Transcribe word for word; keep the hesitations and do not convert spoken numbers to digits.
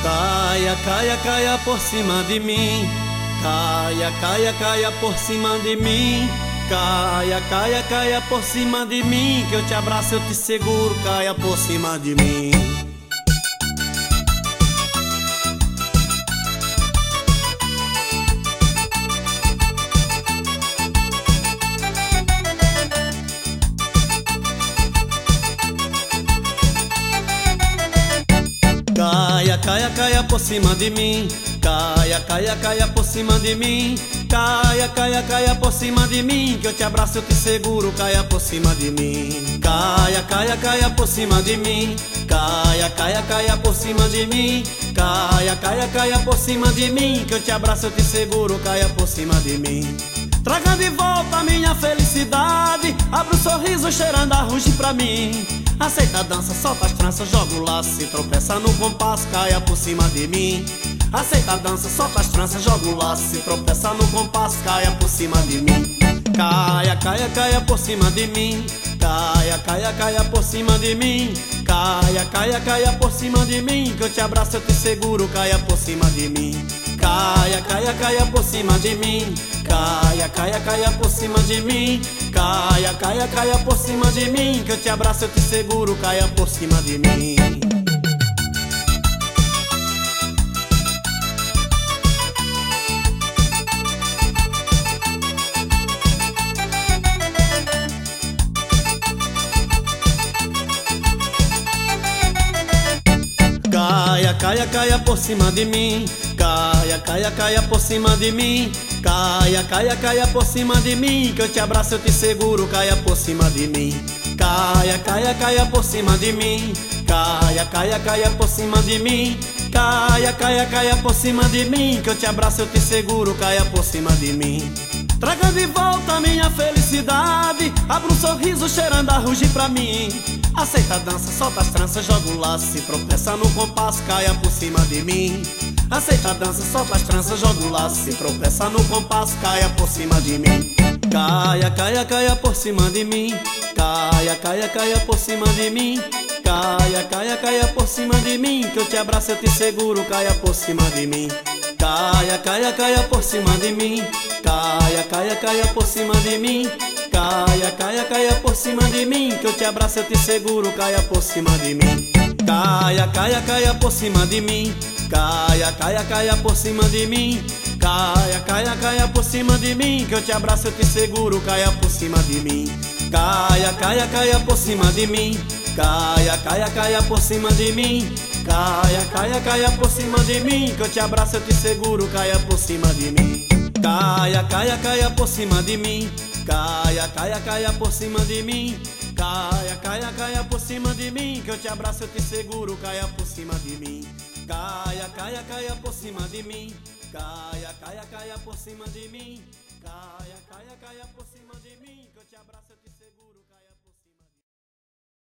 Caia, caia, caia por cima de mim. Caia, caia, caia por cima de mim. Caia, caia, caia por cima de mim, que eu te abraço, eu te seguro. Caia por cima de mim. Caia, caia, caia por cima de mim. Caia, caia, caia por cima de mim. Caia, caia, caia por cima de mim, que eu te abraço, eu te seguro. Caia por cima de mim. Caia, caia, caia por cima de mim. Caia, caia, caia por cima de mim. Caia, caia, caia por cima de mim, que eu te abraço, eu te seguro. Caia por cima de mim. Traga de volta a minha felicidade. Abra um sorriso cheirando a ruge pra mim. Aceita a dança, solta as tranças, joga o laço. Se tropeça no compasso, caia por cima de mim. Aceita a dança, solta as tranças, joga o laço. Se tropeça no compasso, caia por cima de mim. Caia, caia, caia por cima de mim. Caia, caia, caia por cima de mim. Caia, caia, caia por cima de mim, que eu te abraço, eu te seguro. Caia por cima de mim. Caia, caia, caia por cima de mim. Caia, caia, caia por cima de mim. Caia, caia, caia por cima de mim, que eu te abraço, eu te seguro. Caia por cima de mim. Caia, caia, caia por cima de mim. Caia, caia, caia por cima de mim. Caia, caia, caia por cima de mim, que eu te abraço, eu te seguro. Caia por cima de mim. Caia, caia, caia por cima de mim. Caia, caia, caia por cima de mim. Caia, caia, caia por cima de mim, que eu te abraço, eu te seguro. Caia por cima de mim. Traga de volta a minha felicidade. Abra um sorriso cheirando a ruge pra mim. Aceita a dança, solta as tranças, joga o laço. Se tropeça no compasso, caia por cima de mim. Aceita a dança, solta as tranças, joga o laço. Se tropeça no compasso, caia por cima de mim. Caia, caia, caia por cima de mim. Caia, caia, caia por cima de mim. Caia, caia, caia por cima de mim, que eu te abraço, eu te seguro. Caia por cima de mim. Caia, caia, caia por cima de mim. Caia, caia, caia por cima de mim. Caia, caia, caia por cima de mim, que eu te abraço, eu te seguro. Caia por cima de mim. Caia, caia, caia por cima de mim. Caia, caia, caia por cima de mim. Caia, caia, caia por cima de mim, que eu te abraço, eu te seguro. Caia por cima de mim. Caia, caia, caia por cima de mim. Caia, caia, caia por cima de mim. Caia, caia, caia por cima de mim, que eu te abraço, eu te seguro. Caia por cima de mim. Caia, caia, caia por cima de mim. Caia, caia, caia por cima de mim. Caia, caia, caia por cima de mim, que eu te abraço, eu te seguro. Caia por cima de mim. Caia, caia, caia por cima de mim. Caia, caia, caia por cima de mim. Caia, caia, caia por cima de mim, que eu te abraço, eu te seguro.